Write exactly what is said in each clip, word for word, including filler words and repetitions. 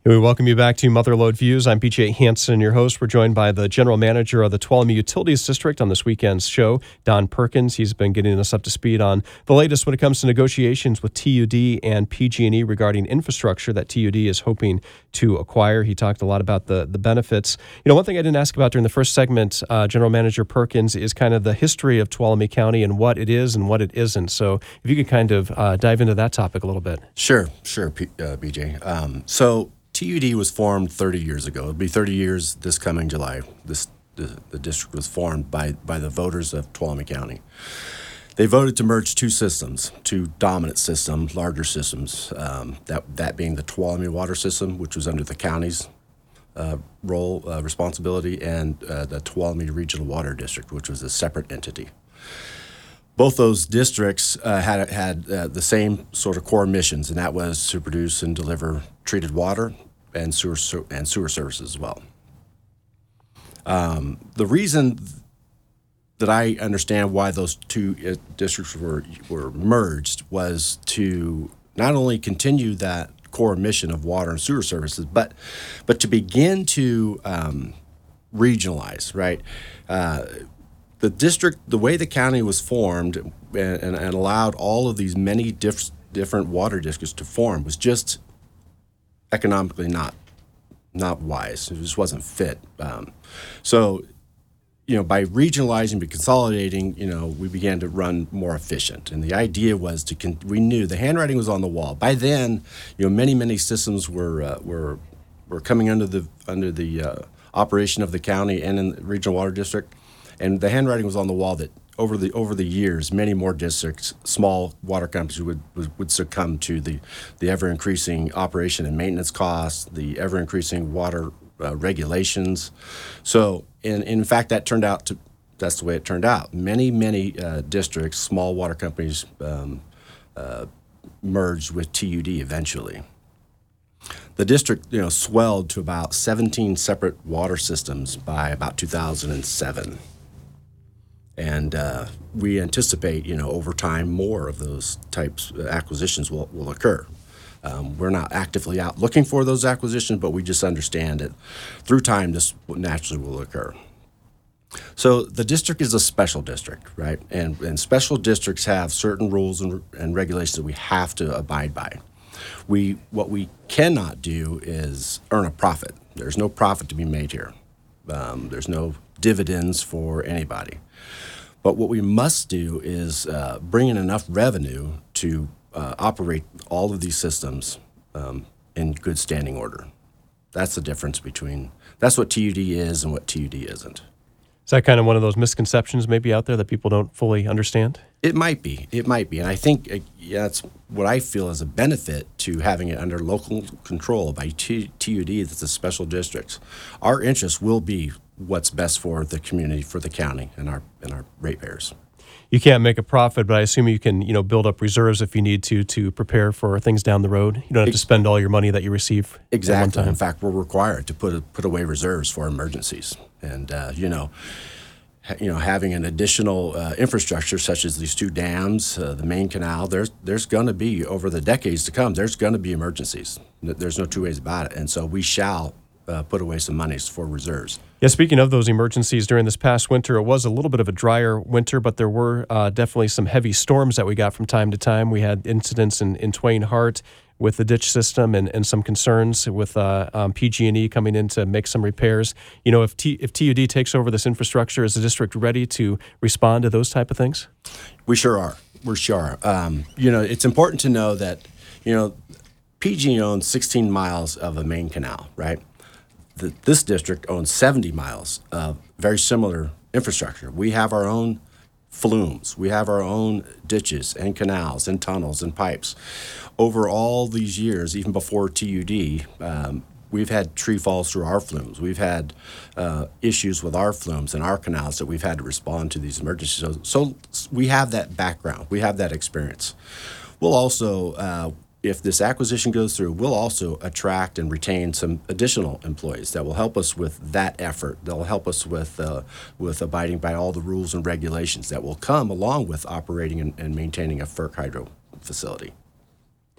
We welcome you back to Motherlode Views. I'm P J Hansen, your host. We're joined by the general manager of the Tuolumne Utilities District on this weekend's show, Don Perkins. He's been getting us up to speed on the latest when it comes to negotiations with T U D and P G and E regarding infrastructure that T U D is hoping to acquire. He talked a lot about the, the benefits. You know, one thing I didn't ask about during the first segment, uh, General Manager Perkins, is kind of the history of Tuolumne County and what it is and what it isn't. So if you could kind of uh, dive into that topic a little bit. Sure, sure, P- uh, B J. Um, so T U D was formed thirty years ago. It'll be thirty years this coming July. This the, the district was formed by, by the voters of Tuolumne County. They voted to merge two systems, two dominant systems, larger systems, um, that, that being the Tuolumne Water System, which was under the county's uh, role, uh, responsibility, and uh, the Tuolumne Regional Water District, which was a separate entity. Both those districts uh, had had uh, the same sort of core missions, and that was to produce and deliver treated water and sewer and sewer services as well. Um, the reason that I understand why those two uh, districts were were merged was to not only continue that core mission of water and sewer services, but but to begin to um, regionalize, right? Uh, The district, the way the county was formed and, and, and allowed all of these many diff, different water districts to form was just economically not not wise. It just wasn't fit. Um, so, you know, by regionalizing, by consolidating, you know, we began to run more efficient. And the idea was to, con- we knew the handwriting was on the wall. By then, you know, many, many systems were uh, were were coming under the under the uh, operation of the county and in the regional water district. And the handwriting was on the wall that over the over the years, many more districts, small water companies would would, would succumb to the, the ever increasing operation and maintenance costs, the ever increasing water uh, regulations. So, in in fact, that turned out to that's the way it turned out. Many many uh, districts, small water companies, um, uh, merged with T U D eventually. The district, you know, swelled to about seventeen separate water systems by about two thousand seven. And uh, we anticipate, you know, over time, more of those types of acquisitions will, will occur. Um, we're not actively out looking for those acquisitions, but we just understand that through time, this naturally will occur. So the district is a special district, right? And, and special districts have certain rules and, and regulations that we have to abide by. We what we cannot do is earn a profit. There's no profit to be made here. Um, there's no dividends for anybody. But what we must do is uh, bring in enough revenue to uh, operate all of these systems um, in good standing order. That's the difference between, that's what T U D is and what T U D isn't. Is that kind of one of those misconceptions maybe out there that people don't fully understand? It might be. It might be. And I think uh, yeah, that's what I feel is a benefit to having it under local control by T- TUD, that's the special districts. Our interest will be what's best for the community, for the county, and our and our ratepayers. You can't make a profit, but I assume you can, you know, build up reserves if you need to to prepare for things down the road. You don't have to spend all your money that you receive exactly. at one time. In fact, we're required to put a, put away reserves for emergencies, and uh, you know. You know, having an additional uh, infrastructure such as these two dams, uh, the main canal, there's there's going to be, over the decades to come, there's going to be emergencies. There's no two ways about it. And so we shall uh, put away some monies for reserves. Yeah, speaking of those emergencies, during this past winter, it was a little bit of a drier winter, but there were uh, definitely some heavy storms that we got from time to time. We had incidents in, in Twain Harte with the ditch system and, and some concerns with uh, um, P G and E coming in to make some repairs. You know, if T, if T U D takes over this infrastructure, is the district ready to respond to those type of things? We sure are. We sure are. Um, you know, it's important to know that, you know, P G and E owns sixteen miles of a main canal, right? The, this district owns seventy miles of very similar infrastructure. We have our own flumes. We have our own ditches and canals and tunnels and pipes. Over all these years, even before T U D, um, we've had tree falls through our flumes. We've had uh, issues with our flumes and our canals that we've had to respond to these emergencies. So, so we have that background. We have that experience. We'll also, uh, if this acquisition goes through, we'll also attract and retain some additional employees that will help us with that effort. They'll help us with uh, with abiding by all the rules and regulations that will come along with operating and, and maintaining a FERC hydro facility.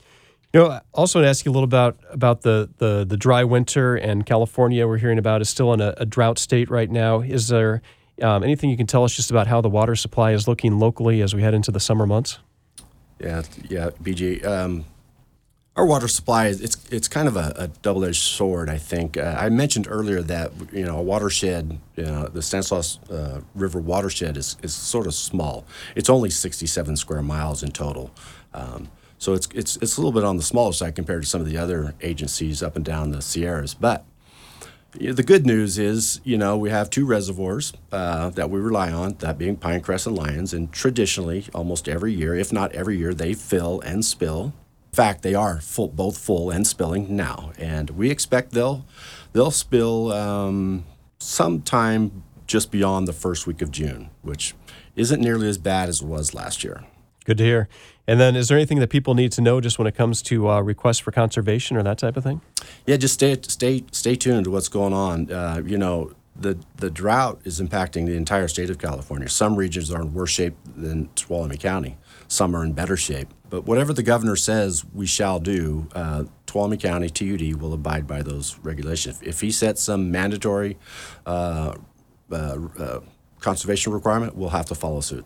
You know, I also want to ask you a little about about the, the, the dry winter, and California we're hearing about is still in a, a drought state right now. Is there um, anything you can tell us just about how the water supply is looking locally as we head into the summer months? Yeah, yeah, B J. Um, our water supply is it's it's kind of a, a double-edged sword. I think uh, I mentioned earlier that you know a watershed, you know, the Stanislaus uh, River watershed is is sort of small. It's only sixty-seven square miles in total. Um, So it's it's it's a little bit on the smaller side compared to some of the other agencies up and down the Sierras. But you know, the good news is, you know, we have two reservoirs uh, that we rely on, that being Pinecrest and Lyons. And traditionally, almost every year, if not every year, they fill and spill. In fact, they are full, both full and spilling now. And we expect they'll they'll spill um, sometime just beyond the first week of June, which isn't nearly as bad as it was last year. Good to hear. And then is there anything that people need to know just when it comes to uh, requests for conservation or that type of thing? Yeah, just stay stay stay tuned to what's going on. Uh, you know, the the drought is impacting the entire state of California. Some regions are in worse shape than Tuolumne County. Some are in better shape. But whatever the governor says we shall do, uh, Tuolumne County, T U D, will abide by those regulations. If he sets some mandatory uh, uh, uh, conservation requirement, we'll have to follow suit.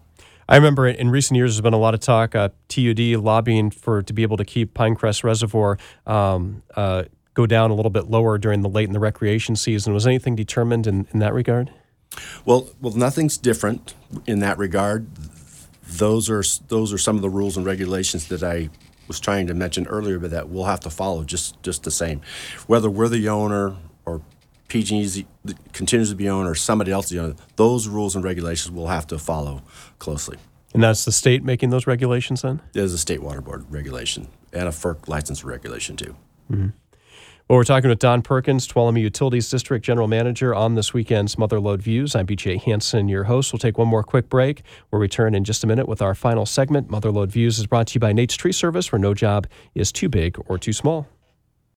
I remember in recent years there's been a lot of talk, uh, T U D lobbying for to be able to keep Pinecrest Reservoir um, uh, go down a little bit lower during the late in the recreation season. Was anything determined in, in that regard? Well, well, nothing's different in that regard. Those are those are some of the rules and regulations that I was trying to mention earlier, but that we'll have to follow just just the same, whether we're the owner or P G and E continues to be owner or somebody else the owner. Those rules and regulations we'll have to follow closely. And that's the state making those regulations then? There's a state water board regulation and a F E R C license regulation too. Mm-hmm. Well, we're talking with Don Perkins, Tuolumne Utilities District General Manager, on this weekend's Mother Lode Views. I'm B J Hansen, your host. We'll take one more quick break. We'll return in just a minute with our final segment. Mother Lode Views is brought to you by Nate's Tree Service, where no job is too big or too small.